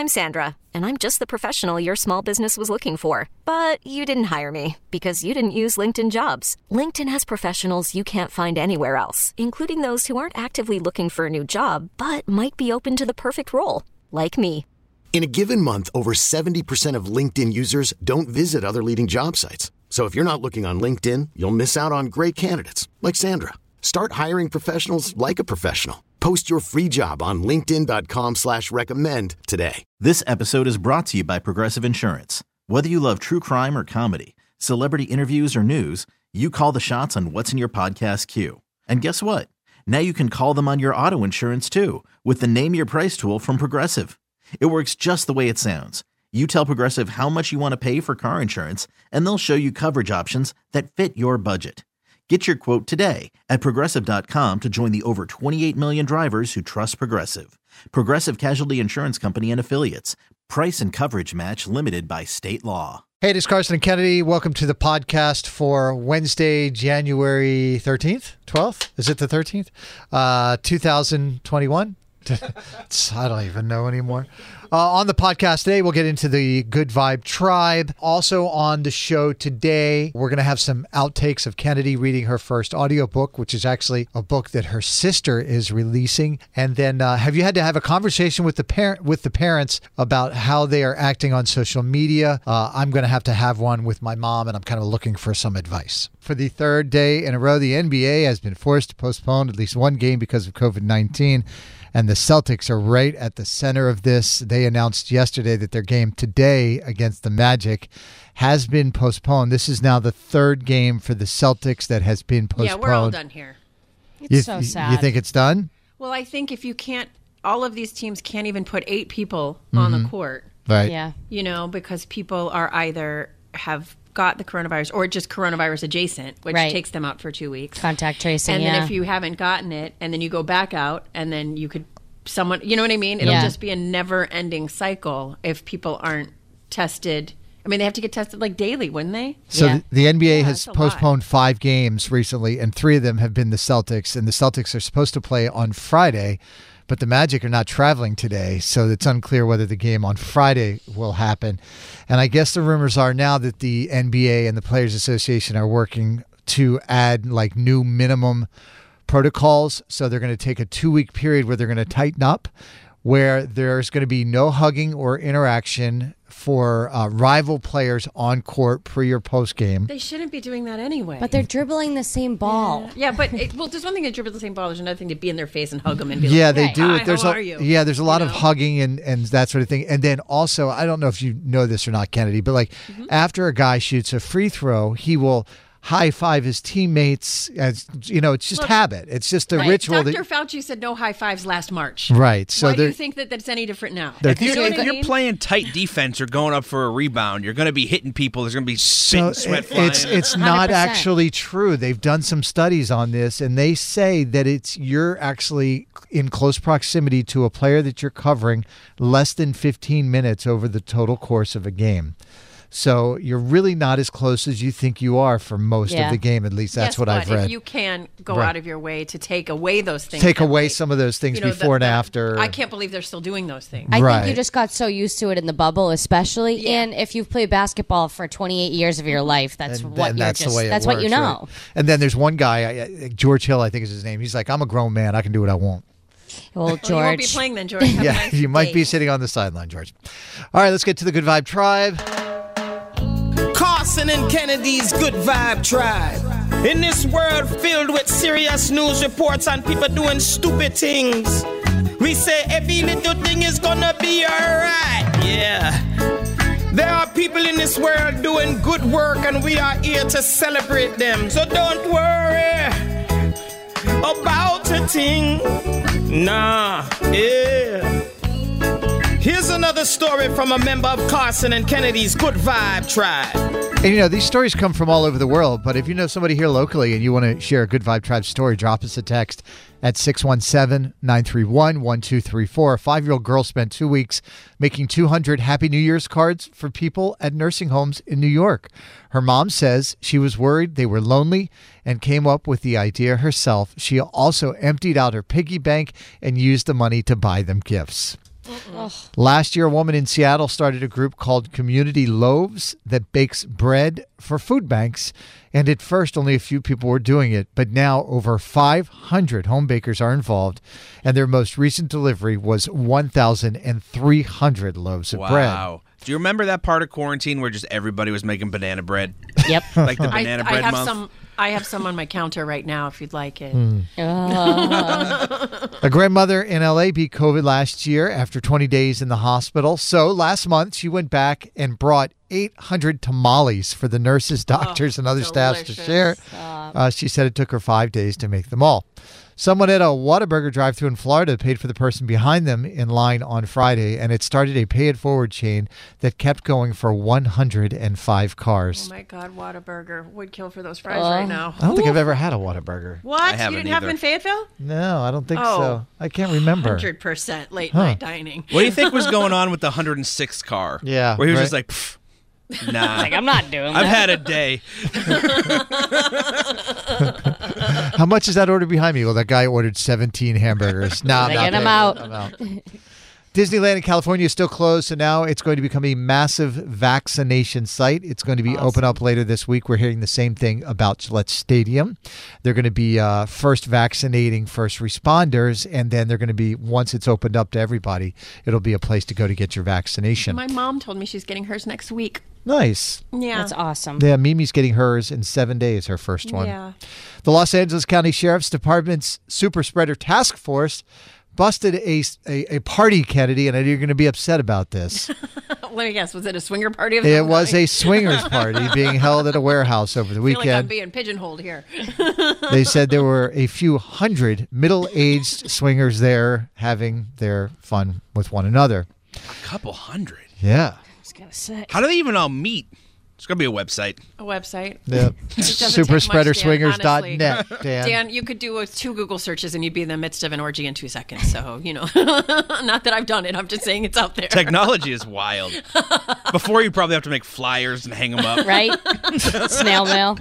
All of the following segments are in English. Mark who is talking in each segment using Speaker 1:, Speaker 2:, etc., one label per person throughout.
Speaker 1: I'm Sandra, and I'm just the professional your small business was looking for. But you didn't hire me because you didn't use LinkedIn Jobs. LinkedIn has professionals you can't find anywhere else, including those who aren't actively looking for a new job, but might be open to the perfect role, like me.
Speaker 2: In a given month, over 70% of LinkedIn users don't visit other leading job sites. So if you're not looking on LinkedIn, you'll miss out on great candidates like Sandra. Start hiring professionals like a professional. Post your free job on linkedin.com/recommend today.
Speaker 3: This episode is brought to you by Progressive Insurance. Whether you love true crime or comedy, celebrity interviews or news, you call the shots on what's in your podcast queue. And guess what? Now you can call them on your auto insurance too with the Name Your Price tool from Progressive. It works just the way it sounds. You tell Progressive how much you want to pay for car insurance, and they'll show you coverage options that fit your budget. Get your quote today at Progressive.com to join the over 28 million drivers who trust Progressive. Progressive Casualty Insurance Company and Affiliates. Price and coverage match limited by state law.
Speaker 4: Hey, this is Carson and Kennedy. Welcome to the podcast for Wednesday, January 13th, 12th? Is it the 13th? 2021? I don't even know anymore. On the podcast today, we'll get into the Good Vibe Tribe. Also on the show today, we're going to have some outtakes of Kennedy reading her first audiobook, which is actually a book that her sister is releasing. And then have you had to have a conversation with the parents about how they are acting on social media? I'm going to have one with my mom, and I'm kind of looking for some advice. For the third day in a row, the NBA has been forced to postpone at least one game because of COVID-19. And the Celtics are right at the center of this. They announced yesterday that their game today against the Magic has been postponed. This is now the third game for the Celtics that has been postponed.
Speaker 5: Yeah, we're all done here.
Speaker 6: It's so sad.
Speaker 4: You think it's done?
Speaker 5: Well, I think if you can't, all of these teams can't even put 8 people on the court.
Speaker 4: Right.
Speaker 6: Yeah.
Speaker 5: You know, because people are either have got the coronavirus or just coronavirus adjacent, which takes them out for 2 weeks.
Speaker 6: Contact tracing,
Speaker 5: and then if you haven't gotten it, and then you go back out, and then you could, you know what I mean? It'll just be a never-ending cycle if people aren't tested. I mean, they have to get tested like daily, wouldn't they?
Speaker 4: So the NBA has postponed 5 games recently, and 3 of them have been the Celtics, and the Celtics are supposed to play on Friday, but the Magic are not traveling today, so it's unclear whether the game on Friday will happen. And I guess the rumors are now that the NBA and the Players Association are working to add like new minimum protocols. So they're going to take a 2-week period where they're going to tighten up, where there's going to be no hugging or interaction for rival players on court pre or post game.
Speaker 5: They shouldn't be doing that anyway.
Speaker 6: But they're dribbling the same ball.
Speaker 5: Yeah, but there's one thing to dribble the same ball. There's another thing to be in their face and hug them and be
Speaker 4: they
Speaker 5: like,
Speaker 4: do.
Speaker 5: Hi, how are you?
Speaker 4: Yeah, there's a lot of hugging and that sort of thing. And then also, I don't know if you know this or not, Kennedy, but like after a guy shoots a free throw, he will high five his teammates. As you know, it's just habit. It's just a ritual.
Speaker 5: Dr. Fauci said no high fives last March.
Speaker 4: Right. So
Speaker 5: why do you think that that's any different now?
Speaker 7: If you're playing tight defense or going up for a rebound, you're going to be hitting people. There's going to be spit and sweat flying.
Speaker 4: It's not actually true. They've done some studies on this, and they say that you're actually in close proximity to a player that you're covering less than 15 minutes over the total course of a game. So you're really not as close as you think you are for most of the game. At least that's what I've read.
Speaker 5: If you can go out of your way to take away those things.
Speaker 4: Take away some of those things before and after.
Speaker 5: I can't believe they're still doing those things.
Speaker 6: I think you just got so used to it in the bubble, especially. Yeah. And if you've played basketball for 28 years of your life, that's
Speaker 4: the way
Speaker 6: that's
Speaker 4: what
Speaker 6: you know.
Speaker 4: Right? And then there's one guy, George Hill, I think is his name. He's like, I'm a grown man. I can do what I want.
Speaker 6: Well, George.
Speaker 5: You won't be playing then, George.
Speaker 4: Yeah, you might be sitting on the sideline, George. All right, let's get to the Good Vibe Tribe.
Speaker 8: Carson and Kennedy's Good Vibe Tribe. In this world filled with serious news reports and people doing stupid things, we say every little thing is gonna be alright. Yeah. There are people in this world doing good work and we are here to celebrate them. So don't worry about a thing. Nah, yeah. Here's another story from a member of Carson and Kennedy's Good Vibe Tribe.
Speaker 4: And these stories come from all over the world, but if you know somebody here locally and you want to share a Good Vibe Tribe story, drop us a text at 617-931-1234. A 5-year-old girl spent 2 weeks making 200 Happy New Year's cards for people at nursing homes in New York. Her mom says she was worried they were lonely and came up with the idea herself. She also emptied out her piggy bank and used the money to buy them gifts. Last year, a woman in Seattle started a group called Community Loaves that bakes bread for food banks. And at first, only a few people were doing it. But now over 500 home bakers are involved. And their most recent delivery was 1,300 loaves of bread.
Speaker 7: Wow. Do you remember that part of quarantine where just everybody was making banana bread?
Speaker 6: Yep.
Speaker 7: Like the banana bread month?
Speaker 5: I have some on my counter right now if you'd like it.
Speaker 4: A grandmother in LA beat COVID last year after 20 days in the hospital. So last month, she went back and brought 800 tamales for the nurses, doctors, and other staffs to share. She said it took her 5 days to make them all. Someone at a Whataburger drive-thru in Florida paid for the person behind them in line on Friday, and it started a pay-it-forward chain that kept going for 105 cars.
Speaker 5: Oh, my God, Whataburger would kill for those fries right now.
Speaker 4: I don't think I've ever had a Whataburger.
Speaker 5: What?
Speaker 7: I haven't
Speaker 5: You didn't have them in Fayetteville?
Speaker 4: No, I don't think so. I can't remember.
Speaker 5: 100% late-night dining.
Speaker 7: What do you think was going on with the 106th car?
Speaker 4: Yeah,
Speaker 7: Where he was
Speaker 4: right.
Speaker 7: just like, pfft, nah.
Speaker 6: Like, I'm not doing that.
Speaker 7: I've had a day.
Speaker 4: How much is that order behind me? Well, that guy ordered 17 hamburgers. No, I'm not
Speaker 6: Get 'em
Speaker 4: paying.
Speaker 6: out.
Speaker 4: I'm out. Disneyland in California is still closed, so now it's going to become a massive vaccination site. It's going to be open up later this week. We're hearing the same thing about Gillette Stadium. They're going to be first vaccinating first responders, and then they're going to be, once it's opened up to everybody, it'll be a place to go to get your vaccination.
Speaker 5: My mom told me she's getting hers next week.
Speaker 4: Nice.
Speaker 5: Yeah.
Speaker 6: That's awesome.
Speaker 4: Yeah, Mimi's getting hers in 7 days, her first one.
Speaker 5: Yeah.
Speaker 4: The Los Angeles County Sheriff's Department's Super Spreader Task Force busted a party, Kennedy, and I know you're going to be upset about this.
Speaker 5: Let me guess, was it a swinger party?
Speaker 4: It was a swingers party being held at a warehouse over the
Speaker 5: I feel like I'm
Speaker 4: weekend.
Speaker 5: being pigeonholed here.
Speaker 4: They said there were a few hundred middle-aged swingers there having their fun with one another.
Speaker 7: A couple hundred.
Speaker 4: Yeah.
Speaker 6: I was going to say.
Speaker 7: How do they even all meet? It's going to be a website.
Speaker 5: A website.
Speaker 4: Yeah.
Speaker 5: doesn't take much,
Speaker 4: Superspreaderswingers.net,
Speaker 5: Dan,
Speaker 4: Dan.
Speaker 5: Dan, you could do 2 Google searches and you'd be in the midst of an orgy in 2 seconds. So, not that I've done it. I'm just saying it's out there.
Speaker 7: Technology is wild. Before, you probably have to make flyers and hang them up.
Speaker 6: Right? Snail mail.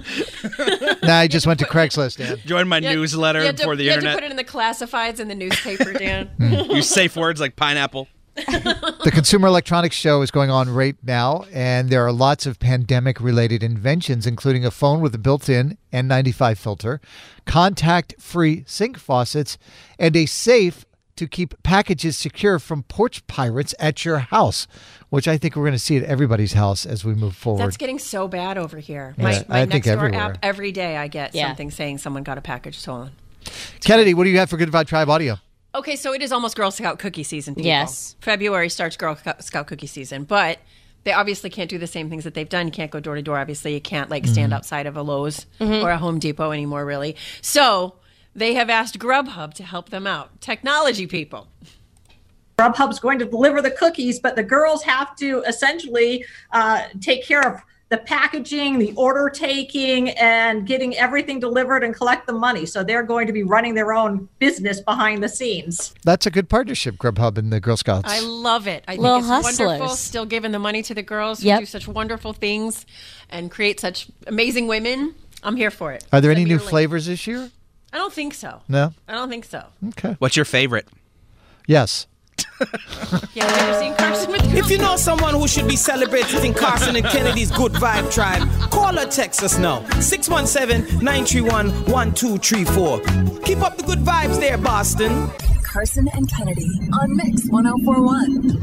Speaker 4: Nah, I just went to Craigslist, Dan.
Speaker 7: Join my newsletter before the
Speaker 5: You had
Speaker 7: internet.
Speaker 5: to put it in the classifieds in the newspaper, Dan.
Speaker 7: Use safe words like pineapple.
Speaker 4: The Consumer Electronics Show is going on right now, and there are lots of pandemic-related inventions, including a phone with a built-in N95 filter, contact-free sink faucets, and a safe to keep packages secure from porch pirates at your house, which I think we're going to see at everybody's house as we move forward.
Speaker 5: That's getting so bad over here.
Speaker 4: Yeah,
Speaker 5: My
Speaker 4: I think
Speaker 5: Nextdoor
Speaker 4: everywhere.
Speaker 5: app, every day I get
Speaker 6: Yeah.
Speaker 5: something saying someone got a package stolen.
Speaker 4: Kennedy, what do you have for Good Vibe Tribe Audio?
Speaker 5: Okay, so it is almost Girl Scout cookie season, people.
Speaker 6: Yes.
Speaker 5: February starts Girl Scout cookie season, but they obviously can't do the same things that they've done. You can't go door to door. Obviously, you can't stand outside of a Lowe's or a Home Depot anymore, really. So they have asked Grubhub to help them out. Technology people.
Speaker 9: Grubhub's going to deliver the cookies, but the girls have to essentially take care of the packaging, the order taking, and getting everything delivered and collect the money. So they're going to be running their own business behind the scenes.
Speaker 4: That's a good partnership, Grubhub and the Girl Scouts.
Speaker 5: I love it. I think
Speaker 6: Little
Speaker 5: it's
Speaker 6: hustlers.
Speaker 5: wonderful. Still giving the money to the girls who
Speaker 6: Yep.
Speaker 5: do such wonderful things and create such amazing women. I'm here for it.
Speaker 4: Are there any
Speaker 5: Send me
Speaker 4: new
Speaker 5: your link.
Speaker 4: flavors this year?
Speaker 5: I don't think so.
Speaker 4: No?
Speaker 5: I don't think so.
Speaker 4: Okay.
Speaker 7: What's your favorite?
Speaker 4: Yes.
Speaker 5: Yeah, have you ever seen Carson with
Speaker 8: If you know someone who should be celebrating Carson and Kennedy's Good Vibe Tribe, call or text us now. 617-931-1234. Keep up the good vibes there, Boston.
Speaker 10: Carson and Kennedy on Mix 1041.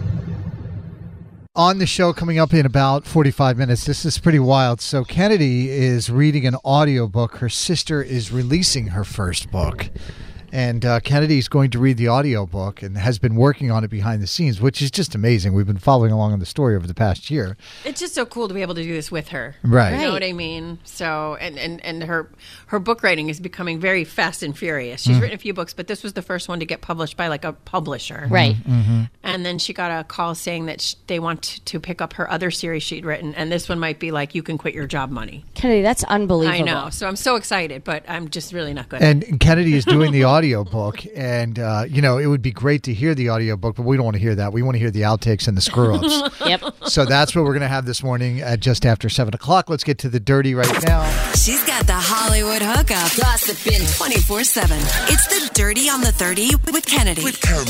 Speaker 4: On the show coming up in about 45 minutes, this is pretty wild. So Kennedy is reading an audiobook. Her sister is releasing her first book. And Kennedy's going to read the audiobook and has been working on it behind the scenes, which is just amazing. We've been following along on the story over the past year.
Speaker 5: It's just so cool to be able to do this with her.
Speaker 4: Right.
Speaker 5: You know
Speaker 6: Right.
Speaker 5: what I mean? So, and her book writing is becoming very fast and furious. She's written a few books, but this was the first one to get published by like a publisher.
Speaker 6: Right.
Speaker 5: And then she got a call saying that they want to pick up her other series she'd written, and this one might be like, you can quit your job money.
Speaker 6: Kennedy, that's unbelievable.
Speaker 5: I know. So I'm so excited, but I'm just really not good.
Speaker 4: And Kennedy is doing the audiobook, and it would be great to hear the audiobook, but we don't want to hear that. We want to hear the outtakes and the screw-ups.
Speaker 6: Yep.
Speaker 4: So that's what we're going to have this morning at just after 7 o'clock. Let's get to the dirty right now.
Speaker 10: She's got the Hollywood hookup. Gossiping 24/7. It's the Dirty on the 30 with Kennedy.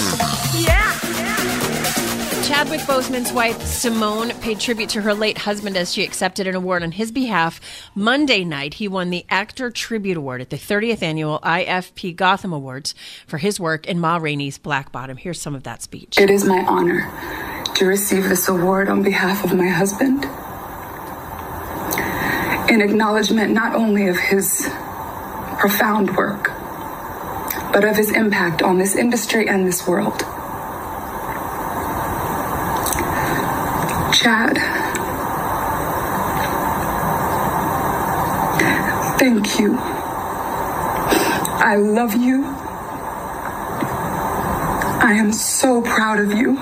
Speaker 5: Chadwick Boseman's wife, Simone, paid tribute to her late husband as she accepted an award on his behalf. Monday night, he won the Actor Tribute Award at the 30th Annual IFP Gotham Awards for his work in Ma Rainey's Black Bottom. Here's some of that speech.
Speaker 11: It is my honor to receive this award on behalf of my husband, in acknowledgement not only of his profound work, but of his impact on this industry and this world. Chad, thank you. I love you. I am so proud of you.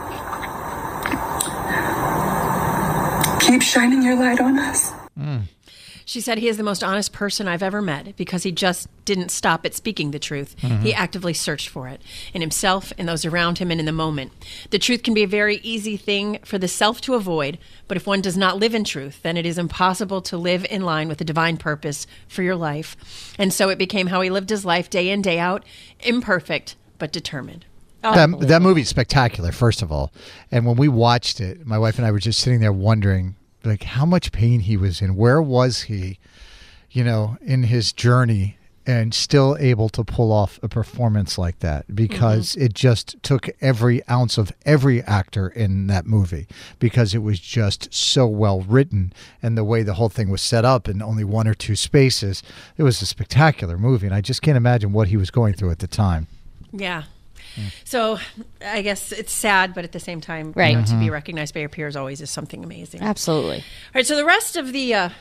Speaker 11: Keep shining your light on us.
Speaker 5: She said he is the most honest person I've ever met because he just didn't stop at speaking the truth. He actively searched for it in himself, in those around him, and in the moment. The truth can be a very easy thing for the self to avoid, but if one does not live in truth, then it is impossible to live in line with the divine purpose for your life. And so it became how he lived his life day in, day out, imperfect, but determined.
Speaker 4: That movie's spectacular, first of all. And when we watched it, my wife and I were just sitting there wondering, like, how much pain he was in. Where was he, in his journey, and still able to pull off a performance like that? Because it just took every ounce of every actor in that movie, because it was just so well written, and the way the whole thing was set up in only one or two spaces. It was a spectacular movie, and I just can't imagine what he was going through at the time.
Speaker 5: Yeah. So I guess it's sad, but at the same time,
Speaker 6: Right.
Speaker 5: to be recognized by your peers always is something amazing.
Speaker 6: Absolutely.
Speaker 5: All right, so the rest of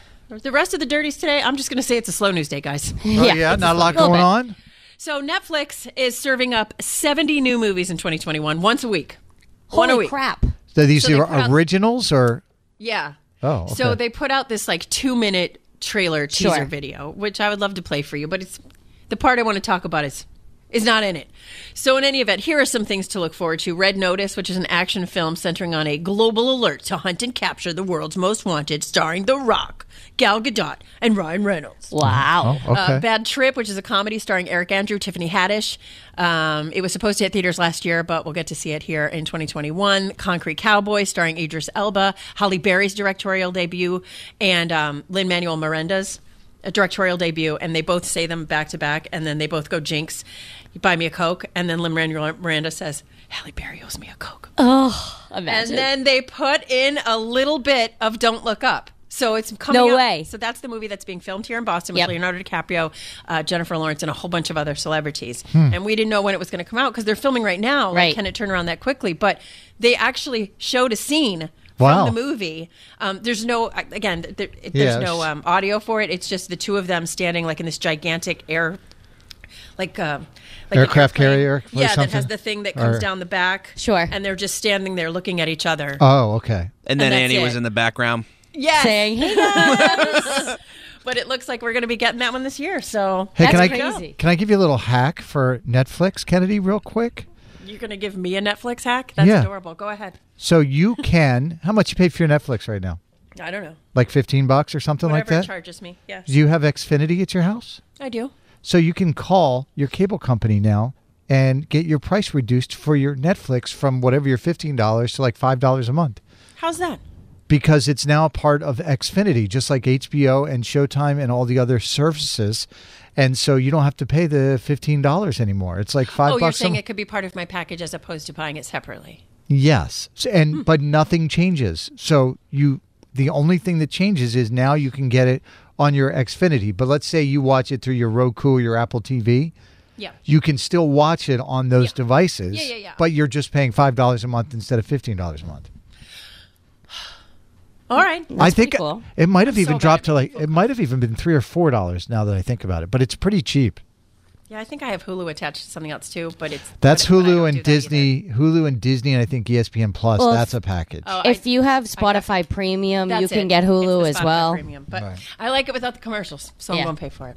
Speaker 5: the dirties today, I'm just going to say it's a slow news day, guys.
Speaker 4: Oh, yeah? Not a lot going on?
Speaker 5: So Netflix is serving up 70 new movies in 2021, once a week. One a
Speaker 6: Holy
Speaker 5: week.
Speaker 6: crap.
Speaker 4: So these
Speaker 5: So they
Speaker 4: are
Speaker 5: put out-
Speaker 4: originals, or?
Speaker 5: Yeah.
Speaker 4: Oh, okay.
Speaker 5: So they put out this 2-minute trailer teaser
Speaker 6: Sure.
Speaker 5: video, which I would love to play for you, but it's the part I want to talk about is not in it. So in any event, here are some things to look forward to. Red Notice, which is an action film centering on a global alert to hunt and capture the world's most wanted, starring The Rock, Gal Gadot, and Ryan Reynolds.
Speaker 6: Wow.
Speaker 4: Oh, okay.
Speaker 5: Bad Trip, which is a comedy starring Eric Andrew, Tiffany Haddish. It was supposed to hit theaters last year, but we'll get to see it here in 2021. Concrete Cowboy, starring Idris Elba, Halle Berry's directorial debut, and Lin-Manuel Miranda's a directorial debut, and they both say them back to back, and then they both go, Jinx, you buy me a Coke, and then Lin-Manuel Miranda says, Halle Berry owes me a Coke.
Speaker 6: Oh, imagine.
Speaker 5: And then they put in a little bit of Don't Look Up. So it's coming
Speaker 6: No
Speaker 5: up.
Speaker 6: way.
Speaker 5: So that's the movie that's being filmed here in Boston with
Speaker 6: Yep.
Speaker 5: Leonardo DiCaprio, Jennifer Lawrence, and a whole bunch of other celebrities. And we didn't know when it was going to come out because they're filming right now. Like,
Speaker 6: Right.
Speaker 5: can it turn around that quickly? But they actually showed a scene
Speaker 4: Wow.
Speaker 5: from the movie. There's no, again, there's
Speaker 4: Yes.
Speaker 5: no audio for it. It's just the two of them standing like in this gigantic like an
Speaker 4: Aircraft
Speaker 5: airplane.
Speaker 4: carrier or
Speaker 5: Yeah, that
Speaker 4: something?
Speaker 5: has the thing that comes
Speaker 4: Or-
Speaker 5: down the back.
Speaker 6: Sure.
Speaker 5: And they're just standing there looking at each other.
Speaker 4: Oh, okay.
Speaker 7: And then
Speaker 5: that's
Speaker 7: Annie was
Speaker 5: it.
Speaker 7: in the background.
Speaker 5: Yes.
Speaker 6: Saying, hey guys.
Speaker 5: But it looks like we're going to be getting that one this year. So
Speaker 4: Hey,
Speaker 6: That's
Speaker 4: can
Speaker 6: crazy.
Speaker 4: can I give you a little hack for Netflix, Kennedy, real quick?
Speaker 5: you're going to give me a Netflix hack? That's
Speaker 4: Yeah.
Speaker 5: adorable. Go ahead.
Speaker 4: So you can, how much you pay for your Netflix right now?
Speaker 5: I don't know.
Speaker 4: Like $15 or something
Speaker 5: Whatever
Speaker 4: like
Speaker 5: it
Speaker 4: that?
Speaker 5: charges me. Yes.
Speaker 4: Do you have Xfinity at your house?
Speaker 5: I do.
Speaker 4: So you can call your cable company now and get your price reduced for your Netflix from whatever your $15 to like $5 a month.
Speaker 5: How's that?
Speaker 4: Because it's now a part of Xfinity, just like HBO and Showtime and all the other services. And so you don't have to pay the $15 anymore. It's like $5
Speaker 5: Oh, you're
Speaker 4: a
Speaker 5: saying
Speaker 4: month.
Speaker 5: it could be part of my package as opposed to buying it separately.
Speaker 4: Yes. But nothing changes. So the only thing that changes is now you can get it on your Xfinity. But let's say you watch it through your Roku or your Apple TV.
Speaker 5: Yeah.
Speaker 4: You can still watch it on those devices.
Speaker 5: Yeah.
Speaker 4: But you're just paying $5 a month instead of $15 a month.
Speaker 5: All right.
Speaker 4: I think
Speaker 6: pretty cool.
Speaker 4: it might have
Speaker 5: I'm
Speaker 4: even
Speaker 5: so
Speaker 4: dropped
Speaker 5: glad
Speaker 4: to like, it might have even been $3 or $4 now that I think about it. But it's pretty cheap.
Speaker 5: Yeah, I think I have Hulu attached to something else too, but it's
Speaker 4: That's
Speaker 5: but I don't
Speaker 4: Hulu
Speaker 5: do
Speaker 4: and
Speaker 5: that
Speaker 4: Disney. Hulu and Disney, and I think ESPN Plus.
Speaker 6: Well,
Speaker 4: That's a package.
Speaker 5: Oh,
Speaker 6: If you have Spotify Premium, you can get Hulu as well.
Speaker 5: Premium, but
Speaker 4: Right.
Speaker 5: I like it without the commercials, so
Speaker 6: Yeah.
Speaker 5: I'm going to pay for it.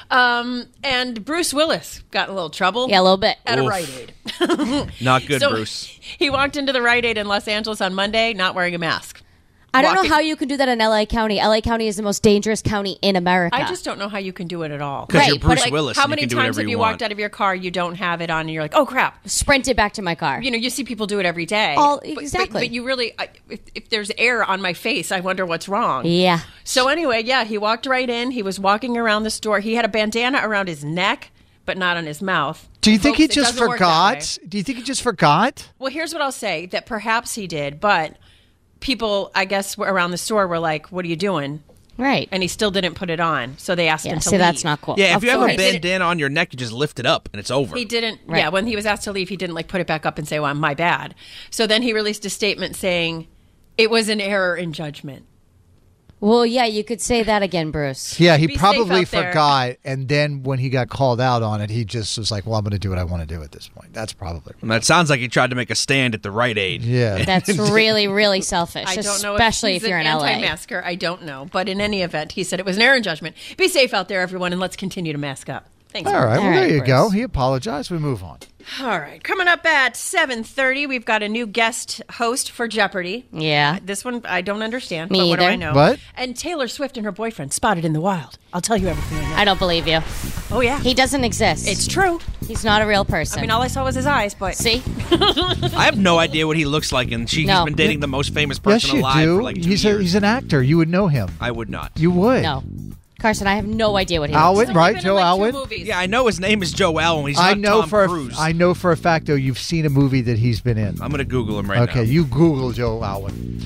Speaker 5: And Bruce Willis got in a little trouble.
Speaker 6: Yeah, a little bit.
Speaker 5: At a
Speaker 7: Oof.
Speaker 5: Rite Aid.
Speaker 7: Not good,
Speaker 5: So
Speaker 7: Bruce.
Speaker 5: He walked into the Rite Aid in Los Angeles on Monday not wearing a mask.
Speaker 6: I don't know
Speaker 5: Walking-
Speaker 6: how you can do that in LA County. LA County is the most dangerous county in America.
Speaker 5: I just don't know how you can do it at all.
Speaker 7: 'Cause you're
Speaker 6: Right, but
Speaker 7: Bruce
Speaker 5: Like,
Speaker 7: Willis.
Speaker 5: how
Speaker 7: and
Speaker 5: many
Speaker 7: you can do
Speaker 5: times
Speaker 7: whatever
Speaker 5: have
Speaker 7: you
Speaker 5: you
Speaker 7: want.
Speaker 5: walked out of your car, you don't have it on, and you're like, oh, crap.
Speaker 6: sprinted back to my car.
Speaker 5: You know, you see people do it every day.
Speaker 6: Exactly.
Speaker 5: But you really, if there's air on my face, I wonder what's wrong.
Speaker 6: Yeah.
Speaker 5: So anyway, yeah, he walked right in. He was walking around the store. He had a bandana around his neck, but not on his mouth.
Speaker 4: Do you think
Speaker 5: Folks,
Speaker 4: he
Speaker 5: it
Speaker 4: just
Speaker 5: doesn't work that way.
Speaker 4: forgot? Do you think he just forgot?
Speaker 5: Well, here's what I'll say, that perhaps he did, but people, I guess, around the store were like, what are you doing?
Speaker 6: Right.
Speaker 5: And he still didn't put it on. So they asked him to
Speaker 6: see,
Speaker 5: leave.
Speaker 6: that's not cool.
Speaker 7: Yeah, if
Speaker 6: Of
Speaker 7: you have a
Speaker 6: course.
Speaker 7: bandana on your neck, you just lift it up and it's over.
Speaker 5: He didn't.
Speaker 6: Right.
Speaker 5: Yeah, when he was asked to leave, he didn't like put it back up and say, "Well, my bad." So then he released a statement saying it was an error in judgment.
Speaker 6: Well, yeah, you could say that again, Bruce.
Speaker 4: Yeah, he
Speaker 5: Be safe
Speaker 4: probably
Speaker 5: out there.
Speaker 4: forgot, and then when he got called out on it, he just was like, "Well, I'm going to do what I want to do at this point." That's probably.
Speaker 7: And that sounds like he tried to make a stand at the Rite Aid.
Speaker 4: Yeah.
Speaker 6: That's really, really selfish,
Speaker 5: I don't know,
Speaker 6: especially
Speaker 5: if
Speaker 6: you're in
Speaker 5: an
Speaker 6: LA.
Speaker 5: anti-masker. I don't know, but in any event, he said it was an error in judgment. Be safe out there, everyone, and let's continue to mask up. Thanks.
Speaker 4: All right. Well,
Speaker 6: All
Speaker 4: there
Speaker 6: right,
Speaker 4: you go.
Speaker 6: Bruce.
Speaker 4: He apologized. We move on.
Speaker 5: All right. Coming up at 7:30, we've got a new guest host for Jeopardy.
Speaker 6: Yeah.
Speaker 5: This one I don't understand,
Speaker 6: Me
Speaker 5: but what do I
Speaker 6: either.
Speaker 5: know?
Speaker 4: What?
Speaker 5: And Taylor Swift and her boyfriend spotted in the wild. I'll tell you everything I know.
Speaker 6: I don't believe you.
Speaker 5: Oh, yeah.
Speaker 6: He doesn't exist.
Speaker 5: It's true.
Speaker 6: He's not a real person.
Speaker 5: I mean, all I saw was his eyes, but...
Speaker 6: See?
Speaker 7: I have no idea what he looks like, and he's
Speaker 6: No.
Speaker 7: been dating the most famous
Speaker 4: Yes,
Speaker 7: person
Speaker 4: you
Speaker 7: alive
Speaker 4: do.
Speaker 7: for like 2
Speaker 4: he's
Speaker 7: years.
Speaker 4: he's an actor. You would know him.
Speaker 7: I would not.
Speaker 4: You would.
Speaker 6: No. Carson, I have no idea what he
Speaker 4: Alwyn,
Speaker 6: looks like.
Speaker 4: right?
Speaker 5: Been in,
Speaker 4: Joe
Speaker 5: like, 2
Speaker 4: Alwyn.
Speaker 5: movies.
Speaker 7: Yeah, I know his name is Joe Alwyn. He's not
Speaker 4: I know
Speaker 7: Tom
Speaker 4: for
Speaker 7: Cruise.
Speaker 4: I know for a fact though you've seen a movie that he's been in.
Speaker 7: I'm going to Google him right now.
Speaker 4: Okay, you Google Joe Alwyn.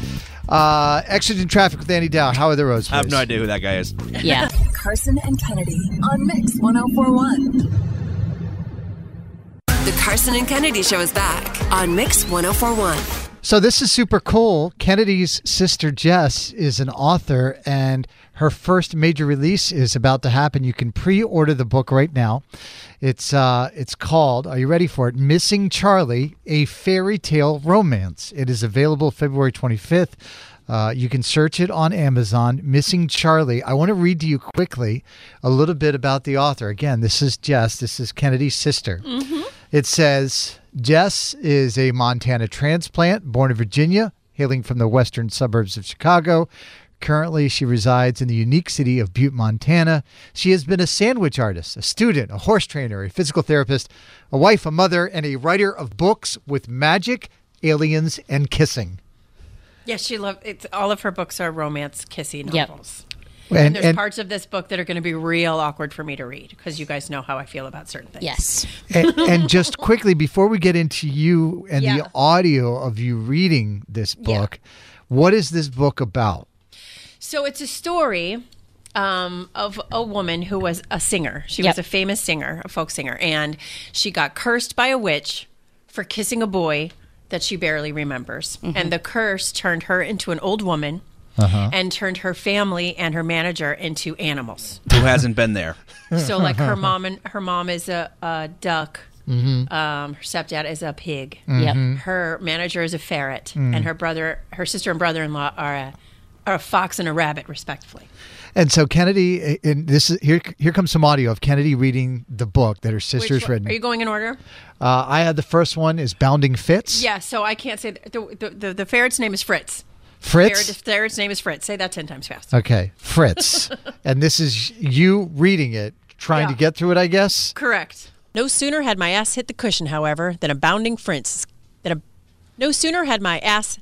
Speaker 4: Exit Traffic with Andy Dow. How are the roads?
Speaker 7: I have
Speaker 4: please?
Speaker 7: no idea who that guy is.
Speaker 6: Yeah.
Speaker 10: Carson and Kennedy on Mix 104.1. The Carson and Kennedy Show is back on Mix 104.1.
Speaker 4: So this is super cool. Kennedy's sister Jess is an author, and her first major release is about to happen. You can pre-order the book right now. It's called, are you ready for it? Missing Charlie, a fairy tale romance. It is available February 25th. You can search it on Amazon, Missing Charlie. I want to read to you quickly a little bit about the author. Again, this is Jess. This is Kennedy's sister. Mm-hmm. It says, Jess is a Montana transplant, born in Virginia, hailing from the western suburbs of Chicago. Currently, she resides in the unique city of Butte, Montana. She has been a sandwich artist, a student, a horse trainer, a physical therapist, a wife, a mother, and a writer of books with magic, aliens, and kissing.
Speaker 5: Yes, she loved it. All of her books are romance, kissy
Speaker 6: Yep.
Speaker 5: novels. And there's
Speaker 4: And,
Speaker 5: parts of this book that are going to be real awkward for me to read because you guys know how I feel about certain things.
Speaker 6: Yes.
Speaker 4: and just quickly, before we get into you and
Speaker 5: Yeah.
Speaker 4: the audio of you reading this book, what is this book about?
Speaker 5: So it's a story of a woman who was a singer. She
Speaker 6: Yep.
Speaker 5: was a famous singer, a folk singer, and she got cursed by a witch for kissing a boy that she barely remembers.
Speaker 6: Mm-hmm.
Speaker 5: And the curse turned her into an old woman and turned her family and her manager into animals.
Speaker 7: Who hasn't been there?
Speaker 5: So like her mom is a duck. Her stepdad is a pig.
Speaker 6: Yep.
Speaker 5: Her manager is a ferret, and her sister and brother-in-law are a fox and a rabbit, respectively.
Speaker 4: And so Kennedy, and this is here comes some audio of Kennedy reading the book that her sister's written.
Speaker 5: Are you going in order?
Speaker 4: I had the first one is Bounding Fitz.
Speaker 5: Yeah. So I can't say the ferret's name is Fritz.
Speaker 4: Fritz.
Speaker 5: The ferret's name is Fritz. Say that 10 times fast.
Speaker 4: Okay, Fritz. And this is you reading it, trying to get through it, I guess.
Speaker 5: Correct. No sooner had my ass hit the cushion, however, than a bounding Fritz. No sooner has my ass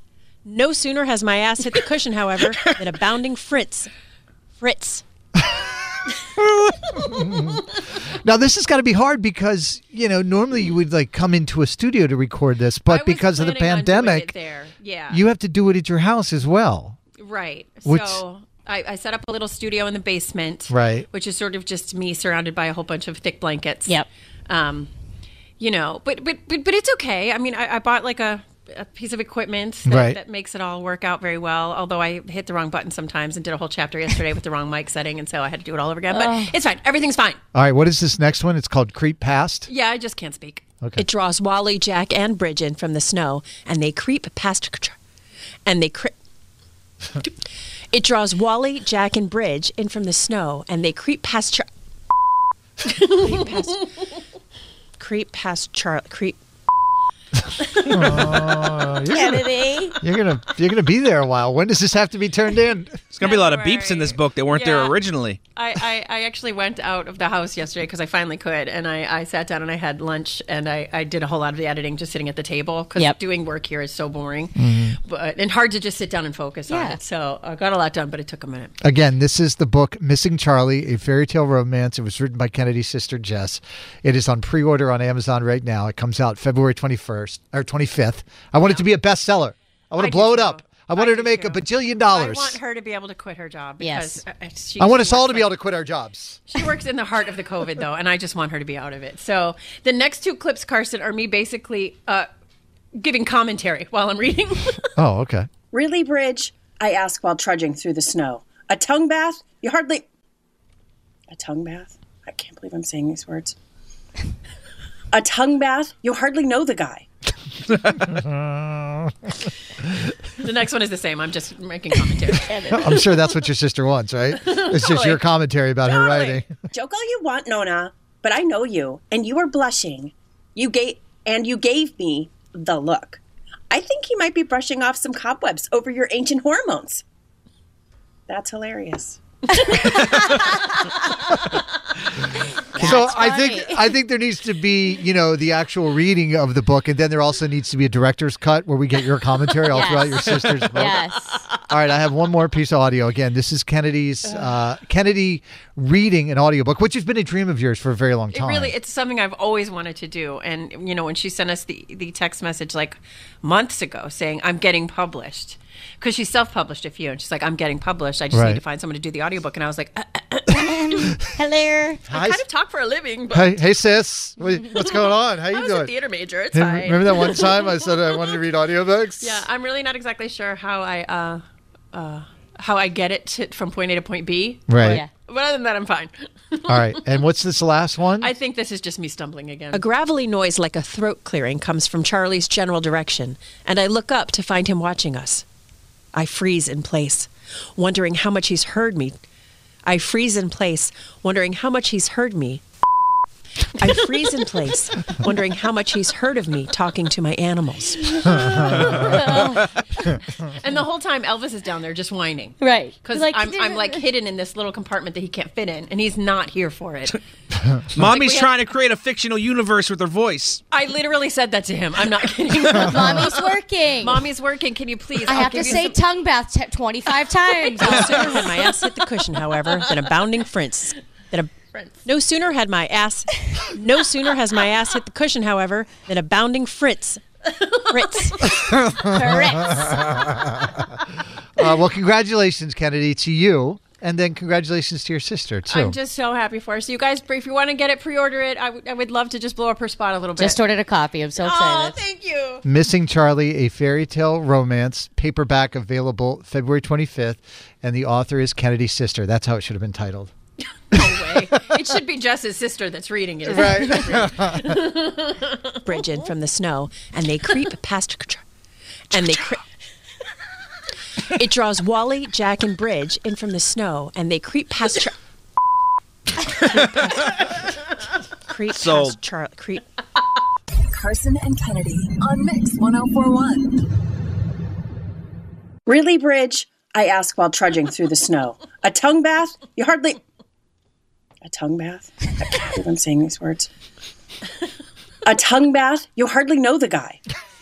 Speaker 5: hit the cushion, however, than a bounding Fritz.
Speaker 4: Now this has got to be hard because normally you would like come into a studio to record this, but because of the pandemic, you have to do it at your house as well.
Speaker 5: Right.
Speaker 4: Which-
Speaker 5: So I set up a little studio in the basement,
Speaker 4: Right.
Speaker 5: which is sort of just me surrounded by a whole bunch of thick blankets.
Speaker 6: Yep.
Speaker 5: But it's okay. I mean, I bought like a a piece of equipment
Speaker 4: Right.
Speaker 5: that makes it all work out very well. Although I hit the wrong button sometimes and did a whole chapter yesterday with the wrong mic setting, and so I had to do it all over again. But it's fine. Everything's fine.
Speaker 4: All right, what is this next one? It's called Creep Past.
Speaker 5: Yeah, I just can't speak.
Speaker 4: Okay.
Speaker 12: It draws Wally, Jack, and Bridge in from the snow, and they creep past. And they creep. It draws Wally, Jack, and Bridge in from the snow, and they creep past. Creep past Charlie. Creep.
Speaker 6: Kennedy.
Speaker 4: You're gonna be there a while. When does this have to be turned in?
Speaker 7: There's going to be a lot of beeps in this book that weren't there
Speaker 5: Yeah.
Speaker 7: originally.
Speaker 5: I actually went out of the house yesterday because I finally could, and I sat down and I had lunch, and I did a whole lot of the editing just sitting at the table because doing work here is so boring, and hard to just sit down and focus on it. So I got a lot done, but it took a minute.
Speaker 4: Again, this is the book Missing Charlie, a fairy tale romance. It was written by Kennedy's sister Jess. It is on pre-order on Amazon right now. It comes out February 21st or 25th. I want it to be a bestseller. I want to blow it up. I want her to make $1 bajillion.
Speaker 5: I want her to be able to quit her job because
Speaker 4: I want us all to be able to quit our jobs.
Speaker 5: She works in the heart of the COVID, though, and I just want her to be out of it. So the next two clips, Carson, are me basically giving commentary while I'm reading.
Speaker 4: Oh, okay.
Speaker 13: Really, Bridge? I ask while trudging through the snow. A tongue bath? You hardly... A tongue bath? I can't believe I'm saying these words. A tongue bath? You hardly know the guy.
Speaker 5: The next one is the same. I'm just making commentary.
Speaker 4: I'm sure that's what your sister wants, right? It's just your commentary about her writing.
Speaker 13: Joke all you want, Nona, but I know you, and you were blushing. You gave me the look. I think he might be brushing off some cobwebs over your ancient hormones. That's hilarious.
Speaker 4: So I think there needs to be, the actual reading of the book, and then there also needs to be a director's cut where we get your commentary all throughout your sister's book.
Speaker 6: Yes.
Speaker 4: All right, I have one more piece of audio. Again, this is Kennedy reading an audiobook, which has been a dream of yours for a very long time.
Speaker 5: It's something I've always wanted to do. And, when she sent us the text message like months ago saying, I'm getting published. Because she self-published a few, and she's like, I'm getting published. I just need to find someone to do the audiobook. And I was like,
Speaker 6: hello.
Speaker 5: I kind of talk for a living. But
Speaker 4: Hey, sis. What's going on? How you
Speaker 5: I was
Speaker 4: doing?
Speaker 5: a theater major. It's fine.
Speaker 4: Remember that one time I said I wanted to read audiobooks?
Speaker 5: Yeah, I'm really not exactly sure how I get it from point A to point B.
Speaker 4: Right.
Speaker 5: But other than that, I'm fine.
Speaker 4: All right. And what's this last one?
Speaker 5: I think this is just me stumbling again.
Speaker 12: A gravelly noise like a throat clearing comes from Charlie's general direction, and I look up to find him watching us. I freeze in place, wondering how much he's heard me. I freeze in place, wondering how much he's heard me. I freeze in place, wondering how much he's heard of me talking to my animals.
Speaker 5: And the whole time Elvis is down there just whining.
Speaker 6: Right.
Speaker 5: Because I'm like hidden in this little compartment that he can't fit in, and he's not here for it.
Speaker 7: Mommy's trying to create a fictional universe with her voice.
Speaker 5: I literally said that to him. I'm not kidding.
Speaker 6: Mommy's working.
Speaker 5: Mommy's working. Can you please?
Speaker 6: I have to say tongue bath 25 times.
Speaker 12: No sooner had my ass hit the cushion, however, than a bounding Fritz. No sooner has my ass hit the cushion, however, than a bounding Fritz.
Speaker 4: Well, congratulations, Kennedy, to you. And then congratulations to your sister, too.
Speaker 5: I'm just so happy for her. So you guys, if you want to get it, pre-order it. I would love to just blow up her spot a little bit.
Speaker 6: Just ordered a copy. I'm so excited.
Speaker 5: Oh, thank you.
Speaker 4: Missing Charlie, a fairy tale romance, paperback available February 25th. And the author is Kennedy's sister. That's how it should have been titled.
Speaker 5: No way. It should be Jess's sister that's reading it.
Speaker 4: Right.
Speaker 12: Bridge in from the snow, and they creep past. And they It draws Wally, Jack, and Bridge in from the snow, and they creep past.
Speaker 7: Sold.
Speaker 12: Creep.
Speaker 10: Carson and Kennedy on Mix 1041.
Speaker 13: Really, Bridge? I ask while trudging through the snow. A tongue bath? You hardly... A tongue bath? I can't believe I'm saying these words. A tongue bath? You hardly know the guy.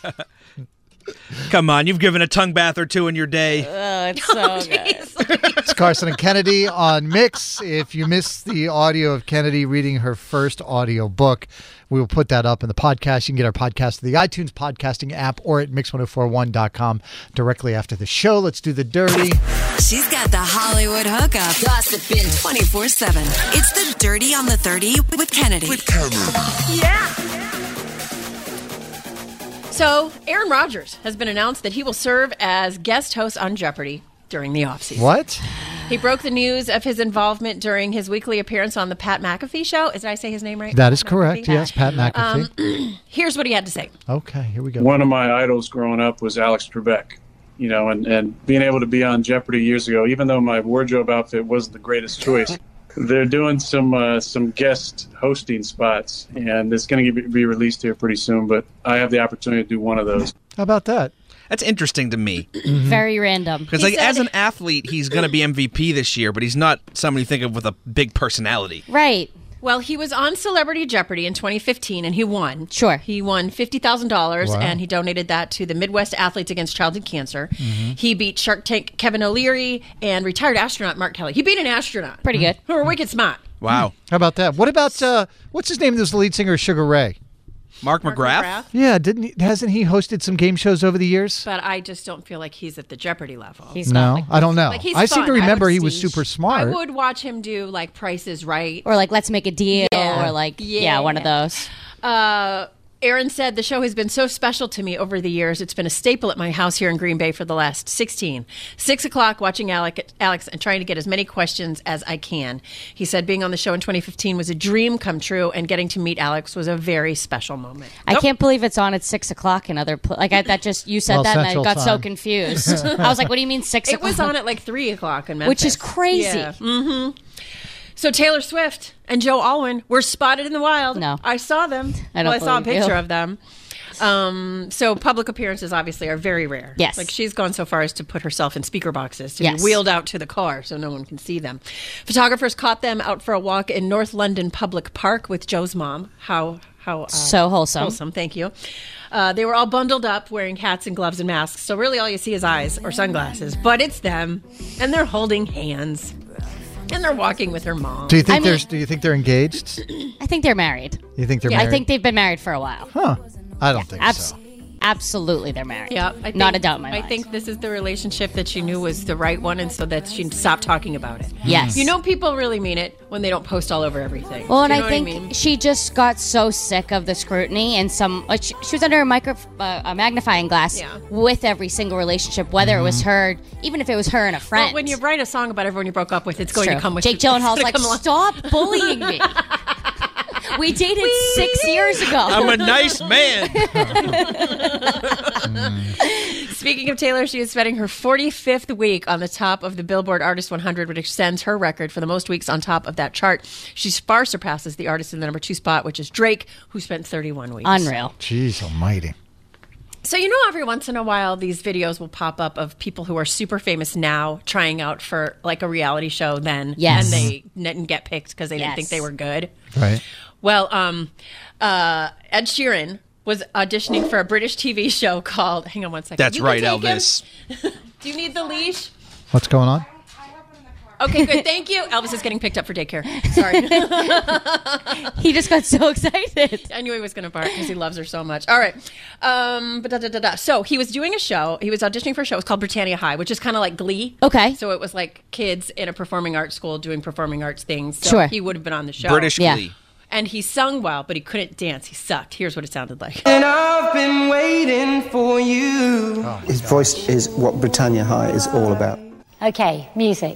Speaker 7: Come on, you've given a tongue bath or two in your day.
Speaker 6: It's so good.
Speaker 4: It's Carson and Kennedy on Mix. If you missed the audio of Kennedy reading her first audio book, we will put that up in the podcast. You can get our podcast through the iTunes podcasting app or at mix1041.com directly after the show. Let's do the dirty.
Speaker 10: She's got the Hollywood hookup. Gossiping 24/7. It's the Dirty on the 30 with Kennedy.
Speaker 5: Yeah. So, Aaron Rodgers has been announced that he will serve as guest host on Jeopardy during the offseason.
Speaker 4: What?
Speaker 5: He broke the news of his involvement during his weekly appearance on the Pat McAfee show. Did I say his name right?
Speaker 4: That is correct. Yes, Pat McAfee.
Speaker 5: Here's what he had to say.
Speaker 4: Okay, here we go.
Speaker 14: One of my idols growing up was Alex Trebek. You know, and being able to be on Jeopardy years ago, even though my wardrobe outfit wasn't the greatest choice, they're doing some guest hosting spots, and it's going to be released here pretty soon. But I have the opportunity to do one of those.
Speaker 4: How about that?
Speaker 7: That's interesting to me.
Speaker 6: Very random.
Speaker 7: Because as an athlete, he's going to be MVP this year, but he's not somebody you think of with a big personality.
Speaker 6: Right.
Speaker 5: Well, he was on Celebrity Jeopardy in 2015, and he won.
Speaker 6: Sure.
Speaker 5: He won $50,000,
Speaker 4: Wow.
Speaker 5: and he donated that to the Midwest Athletes Against Childhood Cancer. He beat Shark Tank Kevin O'Leary and retired astronaut Mark Kelly. He beat an astronaut.
Speaker 6: Pretty good.
Speaker 5: Who are wicked smart.
Speaker 7: Wow.
Speaker 4: How about that? What about, what's his name? This lead singer, Sugar Ray.
Speaker 7: Mark McGrath?
Speaker 4: Yeah, hasn't he hosted some game shows over the years?
Speaker 5: But I just don't feel like he's at the Jeopardy level.
Speaker 6: He's
Speaker 4: No,
Speaker 6: not like
Speaker 4: I don't know.
Speaker 5: Like, he's
Speaker 4: I seem
Speaker 5: fun.
Speaker 4: to remember
Speaker 5: I
Speaker 4: he
Speaker 5: would
Speaker 4: was super smart.
Speaker 5: I would watch him do like Price is Right.
Speaker 6: or like Let's Make a Deal
Speaker 5: Yeah.
Speaker 6: or like
Speaker 5: Yeah.
Speaker 6: one of those.
Speaker 5: Aaron said, the show has been so special to me over the years. It's been a staple at my house here in Green Bay for the last 16. 6 o'clock watching Alex and trying to get as many questions as I can. He said being on the show in 2015 was a dream come true, and getting to meet Alex was a very special moment.
Speaker 6: I can't believe it's on at 6 o'clock in other you said
Speaker 4: Well,
Speaker 6: that and I
Speaker 4: Central
Speaker 6: got so
Speaker 4: Time.
Speaker 6: confused. I was like, what do you mean 6
Speaker 5: It
Speaker 6: o'clock?
Speaker 5: was on at like 3 o'clock in Memphis.
Speaker 6: Which is crazy.
Speaker 5: Yeah. So Taylor Swift and Joe Alwyn were spotted in the wild.
Speaker 6: No.
Speaker 5: I saw them.
Speaker 6: I don't
Speaker 5: I saw a
Speaker 6: believe you.
Speaker 5: picture of them. So public appearances obviously are very rare.
Speaker 6: Yes.
Speaker 5: Like she's gone so far as to put herself in speaker boxes to
Speaker 6: Yes.
Speaker 5: be wheeled out to the car so no one can see them. Photographers caught them out for a walk in North London Public Park with Joe's mom. How
Speaker 6: So wholesome.
Speaker 5: Wholesome, thank you. They were all bundled up wearing hats and gloves and masks. So really all you see is eyes or sunglasses. But it's them. And they're holding hands. And they're walking with her mom.
Speaker 4: Do you think do you think they're engaged?
Speaker 6: I think they're married.
Speaker 4: You think they're
Speaker 6: I
Speaker 4: married?
Speaker 6: think they've been married for a while.
Speaker 4: Huh. I don't think so.
Speaker 6: Absolutely, they're married.
Speaker 5: Yeah, I think,
Speaker 6: not a doubt in my
Speaker 5: I
Speaker 6: mind.
Speaker 5: think this is the relationship that she knew was the right one, and so that she stopped talking about it.
Speaker 6: Yes.
Speaker 5: You know, people really mean it when they don't post all over everything.
Speaker 6: Well, and
Speaker 5: You know
Speaker 6: I
Speaker 5: what
Speaker 6: think
Speaker 5: mean?
Speaker 6: she just got so sick of the scrutiny, and she was under a magnifying glass with every single relationship, whether it was her, even if it was her and a friend.
Speaker 5: Well, when you write a song about everyone you broke up with, it's going
Speaker 6: True.
Speaker 5: to come with
Speaker 6: Jake Gyllenhaal's like,
Speaker 5: come along.
Speaker 6: stop bullying me. We dated 6 years ago.
Speaker 7: I'm a nice man.
Speaker 5: Speaking of Taylor, she is spending her 45th week on the top of the Billboard Artist 100, which extends her record for the most weeks on top of that chart. She far surpasses the artist in the number 2 spot, which is Drake, who spent 31 weeks.
Speaker 6: Unreal.
Speaker 4: Jeez almighty.
Speaker 5: So, you know, every once in a while, these videos will pop up of people who are super famous now trying out for like a reality show then.
Speaker 6: Yes.
Speaker 5: And they didn't get picked because they didn't
Speaker 6: Yes.
Speaker 5: think they were good.
Speaker 4: Right.
Speaker 5: Well, Ed Sheeran was auditioning for a British TV show called, hang on one second.
Speaker 7: That's
Speaker 5: You can
Speaker 7: right,
Speaker 5: take him.
Speaker 7: Elvis.
Speaker 5: Do you need the leash?
Speaker 4: What's going on?
Speaker 5: Okay, good. Thank you. Elvis is getting picked up for daycare. Sorry.
Speaker 6: He just got so excited.
Speaker 5: I knew he was going to bark because he loves her so much. All right. So he was doing a show. He was auditioning for a show. It was called Britannia High, which is kind of like Glee.
Speaker 6: Okay.
Speaker 5: So it was like kids in a performing arts school doing performing arts things. So
Speaker 6: Sure.
Speaker 5: he would have been on the show.
Speaker 7: British Glee.
Speaker 5: And he sung well, but he couldn't dance. He sucked. Here's what it sounded like.
Speaker 8: And I've been waiting for you.
Speaker 15: His voice is what Britannia High is all about.
Speaker 16: Okay, music.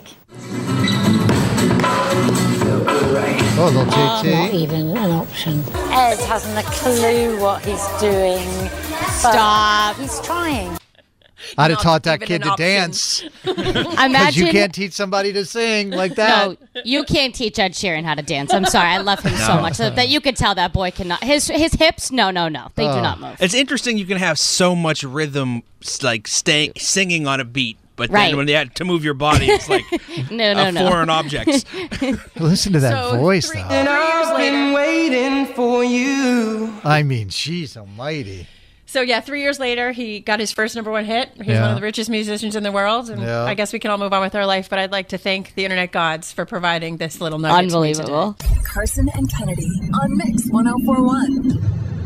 Speaker 4: Oh, little JT.
Speaker 16: Not even an option. Ed hasn't a clue what he's doing.
Speaker 6: Stop.
Speaker 16: He's trying.
Speaker 4: I'd have taught that
Speaker 5: even
Speaker 4: kid
Speaker 5: an
Speaker 4: to
Speaker 5: option.
Speaker 4: dance. Because
Speaker 6: Imagine
Speaker 4: you can't teach somebody to sing like that.
Speaker 6: No, you can't teach Ed Sheeran how to dance. I'm sorry, I love him so much that you could tell that boy cannot. His hips, no, they do not move.
Speaker 7: It's interesting you can have so much rhythm, like singing on a beat, but
Speaker 6: Right.
Speaker 7: then when you had to move your body, it's like
Speaker 6: No.
Speaker 7: foreign objects.
Speaker 4: Listen to that
Speaker 5: So
Speaker 4: voice,
Speaker 5: three-
Speaker 4: though.
Speaker 8: And I've been waiting for you.
Speaker 4: I mean, jeez almighty.
Speaker 5: So yeah, 3 years later, he got his first #1 hit. He's
Speaker 4: Yeah.
Speaker 5: one of the richest musicians in the world, and
Speaker 4: Yeah.
Speaker 5: I guess we can all move on with our life. But I'd like to thank the internet gods for providing this little nugget. to me today.
Speaker 6: Unbelievable.
Speaker 10: Carson and Kennedy on Mix 1041.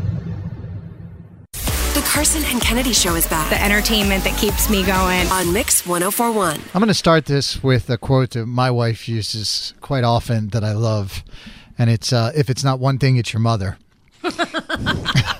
Speaker 10: The Carson and Kennedy Show is back.
Speaker 17: The entertainment that keeps me going.
Speaker 10: On Mix 1041.
Speaker 4: I'm going to start this with a quote that my wife uses quite often that I love. And it's, if it's not one thing, it's your mother.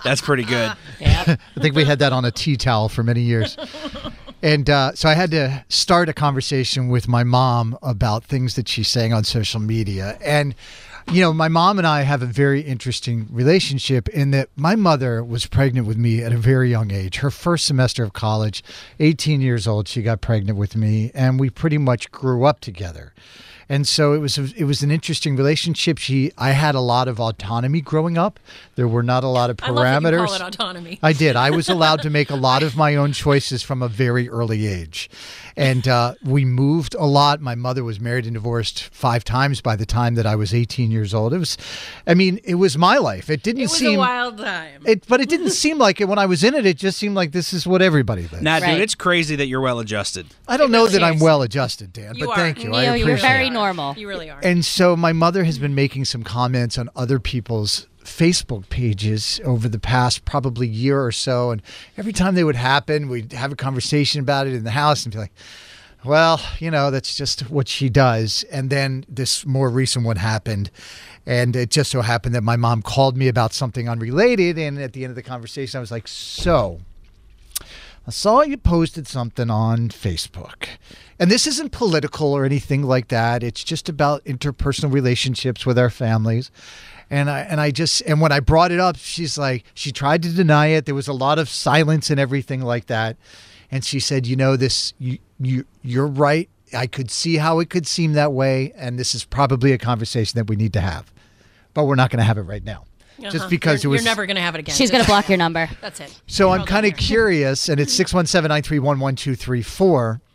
Speaker 7: That's pretty good.
Speaker 4: I think we had that on a tea towel for many years. And so I had to start a conversation with my mom about things that she's saying on social media. And, you know, my mom and I have a very interesting relationship in that my mother was pregnant with me at a very young age. Her first semester of college, 18 years old, she got pregnant with me, and we pretty much grew up together. And so it was an interesting relationship. I had a lot of autonomy growing up. There were not a lot of parameters.
Speaker 5: I love that you call it autonomy.
Speaker 4: I did. I was allowed to make a lot of my own choices from a very early age. And we moved a lot. My mother was married and divorced 5 times by the time that I was 18 years old. It was my life. It was
Speaker 5: a wild time.
Speaker 4: But it didn't seem like it when I was in it. It just seemed like this is what everybody does.
Speaker 7: Nah, dude, it's crazy that you're well-adjusted.
Speaker 4: I don't know that I'm well-adjusted, Dan, but thank you. I appreciate
Speaker 6: you're very
Speaker 4: it.
Speaker 6: normal.
Speaker 5: You really are.
Speaker 4: And so my mother has been making some comments on other people's Facebook pages over the past probably year or so. And every time they would happen, we'd have a conversation about it in the house and be like, well, you know, that's just what she does. And then this more recent one happened. And it just so happened that my mom called me about something unrelated. And at the end of the conversation, I was like, so I saw you posted something on Facebook. And this isn't political or anything like that. It's just about interpersonal relationships with our families. And when I brought it up, she's like, she tried to deny it. There was a lot of silence and everything like that. And she said, you know, you're right. I could see how it could seem that way. And this is probably a conversation that we need to have. But we're not going to have it right now. Just because
Speaker 5: you're never going to have it again.
Speaker 6: She's going to block your number.
Speaker 5: That's it.
Speaker 4: So I'm kind of curious, and it's 617-931-1234.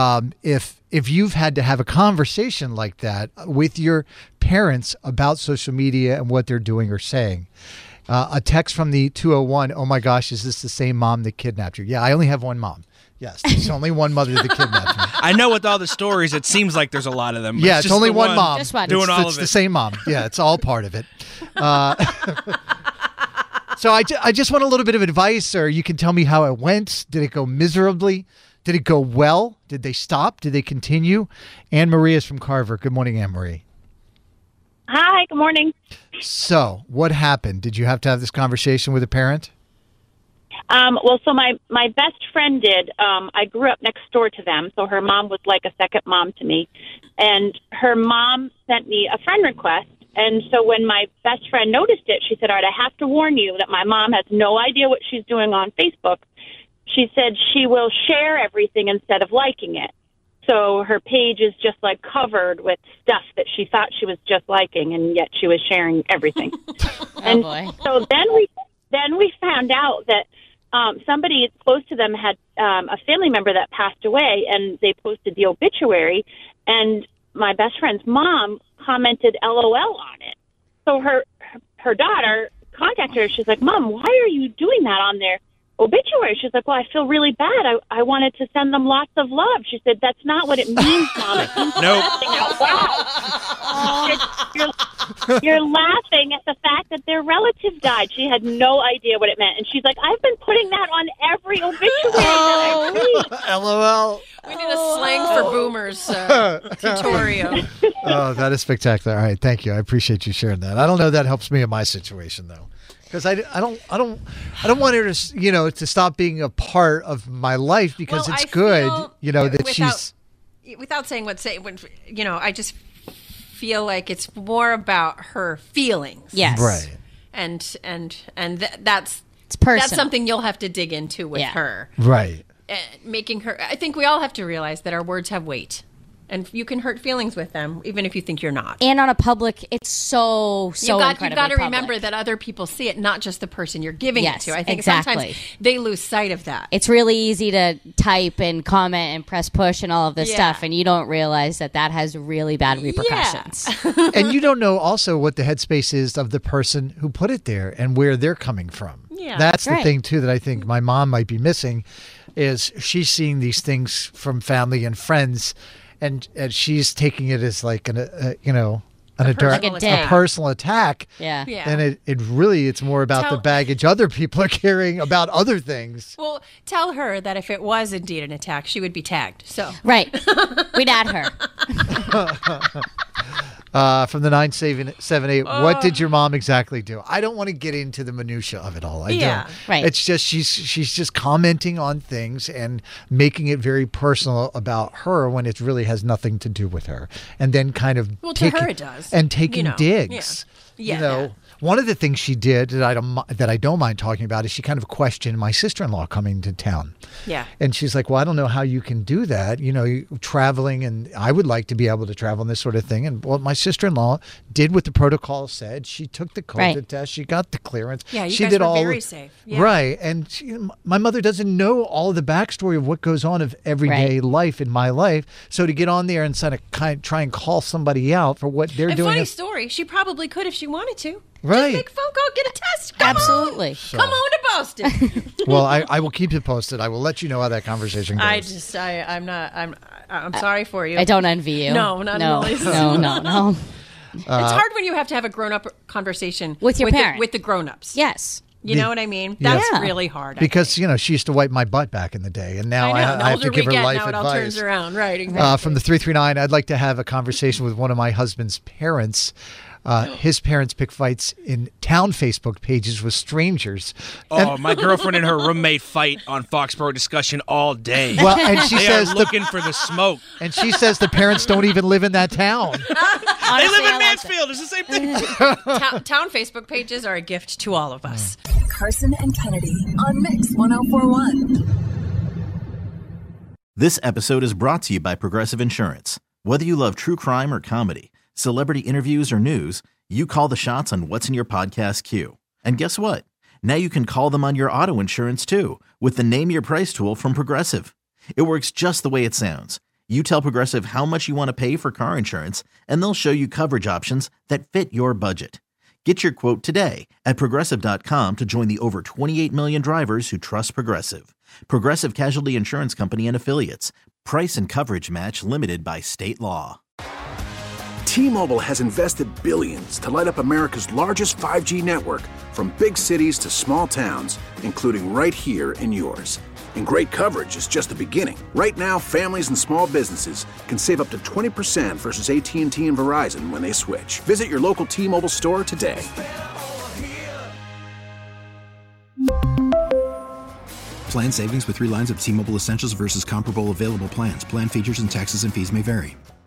Speaker 4: If you've had to have a conversation like that with your parents about social media and what they're doing or saying. A text from the 201, oh my gosh, is this the same mom that kidnapped you? Yeah, I only have one mom. Yes, there's only one mother that kidnapped me.
Speaker 7: I know with all the stories, it seems like there's a lot of them.
Speaker 4: Yeah, it's only one mom.
Speaker 6: Just one.
Speaker 7: Doing all of it.
Speaker 4: It's the same mom. Yeah, it's all part of it. So I just want a little bit of advice, or you can tell me how it went. Did it go miserably? Did it go well? Did they stop? Did they continue? Anne Marie is from Carver. Good morning, Anne Marie.
Speaker 18: Hi, good morning.
Speaker 4: So what happened? Did you have to have this conversation with a parent?
Speaker 18: So my best friend did. I grew up next door to them, so her mom was like a second mom to me. And her mom sent me a friend request. And so when my best friend noticed it, she said, all right, I have to warn you that my mom has no idea what she's doing on Facebook. She said she will share everything instead of liking it. So her page is just like covered with stuff that she thought she was just liking, and yet she was sharing everything. And
Speaker 6: boy.
Speaker 18: So then we found out that somebody close to them had a family member that passed away, and they posted the obituary, and my best friend's mom commented LOL on it. So her daughter contacted her. She's like, Mom, why are you doing that on their obituary? She's like, well, I feel really bad. I wanted to send them lots of love. She said, that's not what it means, Mom. It means laughing out loud. You're laughing at the fact that their relative died. She had no idea what it meant. And she's like, I've been putting that on every obituary that I read.
Speaker 4: LOL.
Speaker 5: We need a slang for boomers tutorial.
Speaker 4: Oh, that is spectacular. All right, thank you. I appreciate you sharing that. I don't know if that helps me in my situation though. Because I don't want her to, you know, to stop being a part of my life because it's good, you know, that she's.
Speaker 5: Without saying you know, I just feel like it's more about her feelings.
Speaker 6: Yes.
Speaker 4: Right.
Speaker 5: And that's
Speaker 6: it's personal.
Speaker 5: That's something you'll have to dig into with her.
Speaker 4: Right.
Speaker 5: Making her. I think we all have to realize that our words have weight. And you can hurt feelings with them, even if you think you're not.
Speaker 6: And on a public, it's so incredibly
Speaker 5: You've got to remember
Speaker 6: public.
Speaker 5: that other people see it, not just the person you're giving it to. I think
Speaker 6: exactly.
Speaker 5: sometimes they lose sight of that.
Speaker 6: It's really easy to type and comment and press push and all of this stuff, and you don't realize that has really bad repercussions.
Speaker 5: Yeah.
Speaker 4: And you don't know also what the headspace is of the person who put it there and where they're coming from.
Speaker 5: Yeah,
Speaker 4: that's the thing, too, that I think my mom might be missing is she's seeing these things from family and friends. And she's taking it as like a personal attack.
Speaker 6: Yeah.
Speaker 4: And it's more about the baggage other people are carrying about other things.
Speaker 5: Well, tell her that if it was indeed an attack, she would be tagged. So
Speaker 6: right, we'd add her.
Speaker 4: From the 978, what did your mom exactly do? I don't want to get into the minutia of it all. I don't.
Speaker 6: Right.
Speaker 4: It's just she's just commenting on things and making it very personal about her when it really has nothing to do with her. And then kind of
Speaker 5: to her it does.
Speaker 4: And taking digs.
Speaker 5: Yeah.
Speaker 4: One of the things she did that I don't mind talking about is she kind of questioned my sister-in-law coming to town.
Speaker 5: Yeah.
Speaker 4: And she's like, well, I don't know how you can do that. Traveling, and I would like to be able to travel and this sort of thing. And my sister-in-law did what the protocol said. She took the COVID test. She got the clearance.
Speaker 5: Yeah, you
Speaker 4: she
Speaker 5: guys
Speaker 4: did
Speaker 5: were
Speaker 4: all
Speaker 5: very safe. Yeah.
Speaker 4: Right. And my mother doesn't know all of the backstory of what goes on of everyday life in my life. So to get on there and try and call somebody out for what they're doing.
Speaker 5: Funny story. She probably could if she wanted to.
Speaker 4: Right.
Speaker 5: Just make a phone call, get a test. Come
Speaker 6: Absolutely.
Speaker 5: on. Come on to Boston.
Speaker 4: Well, I will keep you posted. I will let you know how that conversation goes.
Speaker 5: I'm sorry for you.
Speaker 6: I don't envy you.
Speaker 5: No, not
Speaker 6: no.
Speaker 5: in the least.
Speaker 6: No.
Speaker 5: It's hard when you have to have a grown-up conversation
Speaker 6: with your parent.
Speaker 5: with the grown-ups.
Speaker 6: Yes.
Speaker 5: You know what I mean? That's really hard.
Speaker 4: Because, she used to wipe my butt back in the day, and now I have to give her life advice.
Speaker 5: Now it all turns around. Right, exactly.
Speaker 4: From the 339, I'd like to have a conversation with one of my husband's parents. His parents pick fights in town Facebook pages with strangers.
Speaker 7: My girlfriend and her roommate fight on Foxborough Discussion all day.
Speaker 4: Well, and she says
Speaker 7: looking for the smoke.
Speaker 4: And she says the parents don't even live in that town.
Speaker 7: Honestly, they live in Mansfield. It's the same thing.
Speaker 5: Town Facebook pages are a gift to all of us.
Speaker 10: Carson and Kennedy on Mix 104.1.
Speaker 3: This episode is brought to you by Progressive Insurance. Whether you love true crime or comedy, celebrity interviews or news, you call the shots on what's in your podcast queue. And guess what? Now you can call them on your auto insurance too with the Name Your Price tool from Progressive. It works just the way it sounds. You tell Progressive how much you want to pay for car insurance, and they'll show you coverage options that fit your budget. Get your quote today at Progressive.com to join the over 28 million drivers who trust Progressive. Progressive Casualty Insurance Company and Affiliates. Price and coverage match limited by state law.
Speaker 19: T-Mobile has invested billions to light up America's largest 5G network, from big cities to small towns, including right here in yours. And great coverage is just the beginning. Right now, families and small businesses can save up to 20% versus AT&T and Verizon when they switch. Visit your local T-Mobile store today.
Speaker 20: Plan savings with 3 lines of T-Mobile Essentials versus comparable available plans. Plan features and taxes and fees may vary.